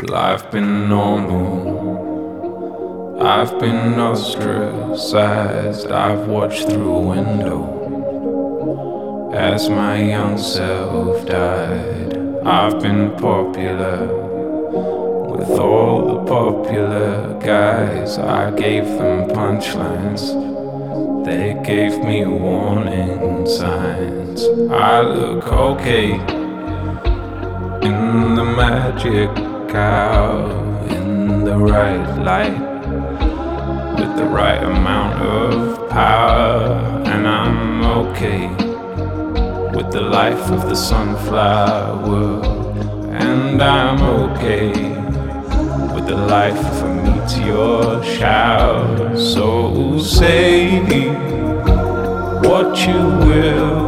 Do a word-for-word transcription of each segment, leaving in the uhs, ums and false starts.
Life been normal. I've been ostracized. I've watched through a window as my young self died. I've been popular with all the popular guys. I gave them punchlines, they gave me warning signs. I look okay in the magic hour, in the right light, with the right amount of power. And I'm okay with the life of the sunflower. And I'm okay with the life of a meteor shower. So say what you will,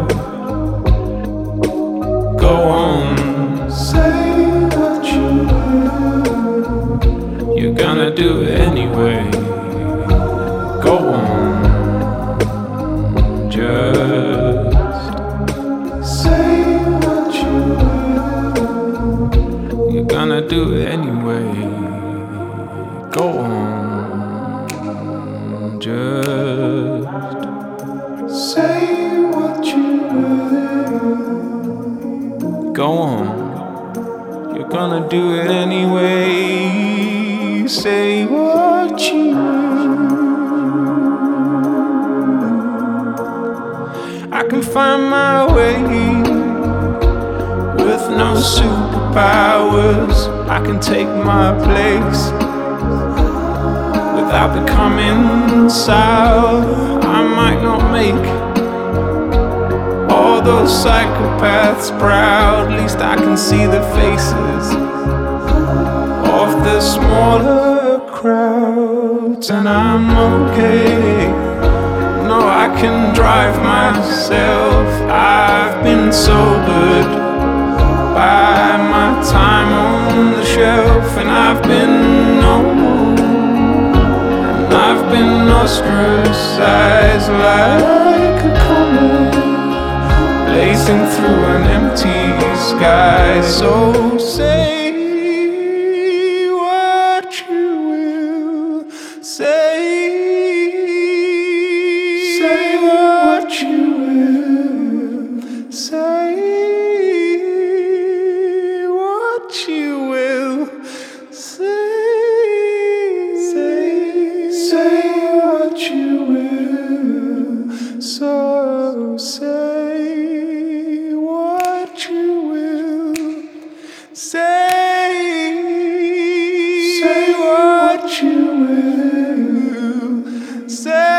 go on, say what you will. You're gonna do it anyway. Go on, just say what you will. You're gonna do it anyway. Go on, just say what you will. Go on, you're gonna do it anyway. Say what you will. I can find my way with no superpowers. I can take my place without becoming sour. I might not make all those psychopaths proud. At least I can see the faces of the smaller crowds. And I'm okay. No, I can drive myself. I've been sobered by my time on the shelf. And I've been normal, and I've been ostracized like a comet blazing through an empty sky. So say what you will. Say Say what you will. Say what you will. Say, say, say what you will. So say what you will. Say, say what you will. Say.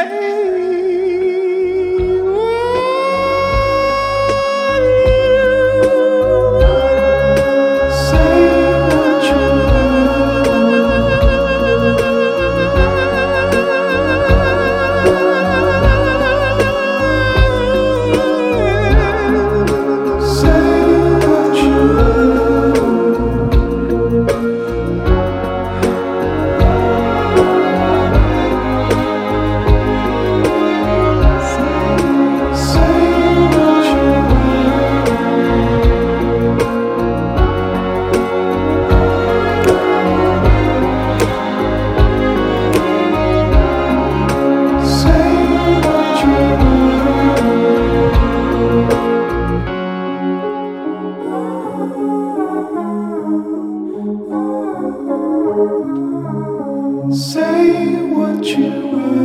Say what you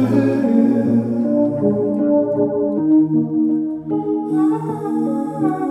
will.